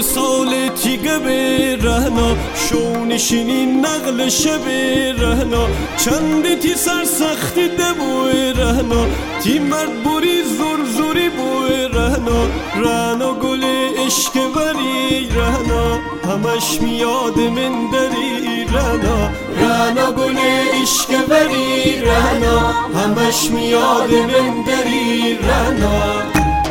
مثال تیگه به رهنا، شونشینی نقل شب رهنا، چندی تی سرسختی دبوی رهنا، تی مرد بوری زور زوری بوی رهنا، رهنا گل عشق بری رهنا، همش میاد من دری رهنا، رهنا گل عشق بری رهنا، همش میاد من دری رهنا.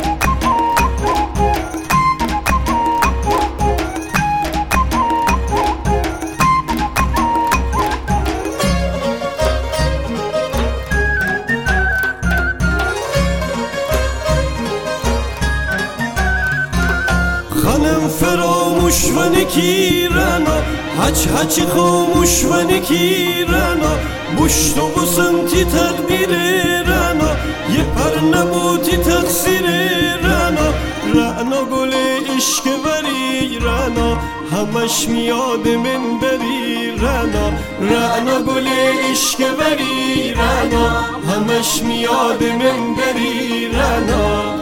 خانم فراموش و نکیرنا، هچ خاموش و نکیرنا، بشت و بسنتی تقدیر رنا، یه پر نبوتی تقصیر رنا، رنا گل عشق بری رنا، همش میاد من بری رنا، رنا گل عشق بری رنا، همش میاد من بری رنا.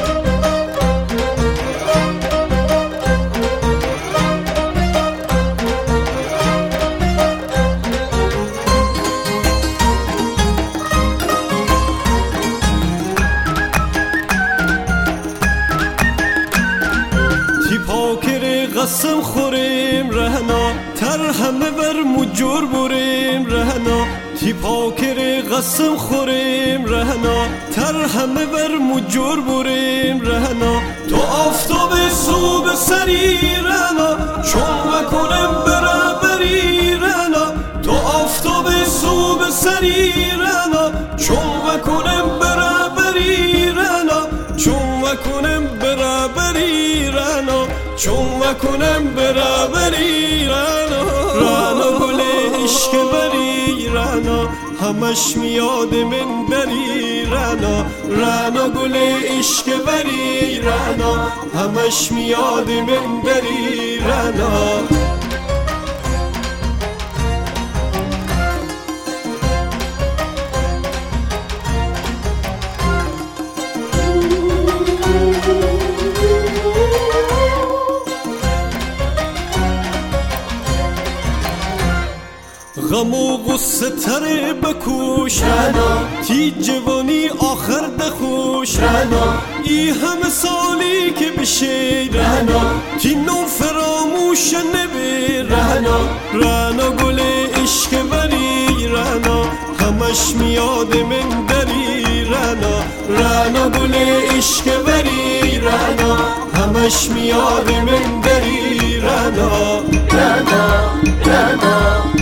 پاکر قسم خوریم رهنا، تر همه بر مجور بریم رهنا، تی پاکر قسم خوریم رهنا، تر همه بر مجور بریم رهنا، تو آفتاب صبح سری رهنا، چون بکنم برابری رهنا، تو آفتاب صبح سری رهنا، چون بکنم برابری رهنا، چون بکنم برابری رهنا، چون وکنم برابری رهنا، رهنا گل عشق بری رهنا، همش میاد من بری رهنا، رهنا گل عشق بری رهنا، همش میاد من بری رهنا. غم و غصه تره بکوش رهنا، تی جوانی آخر دخوش رهنا، ای همه سالی که بشه رهنا، تی نو فراموش نبی رهنا، رهنا گل عشق بری رهنا، همش میاد من دری رهنا، رهنا گل عشق بری رهنا، همش میاد من دری رهنا، رهنا رهنا.